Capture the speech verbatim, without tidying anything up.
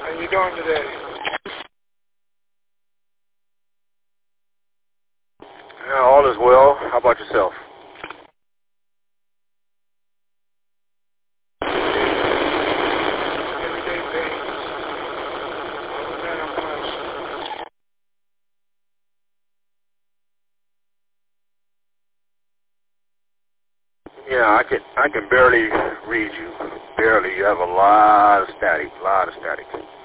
How you doing today? Yeah, all is well. How about yourself? Everyday pain. Other than that, I'm blessed. Yeah, I can I can barely read you. Barely. You have a lot of static. A lot of static.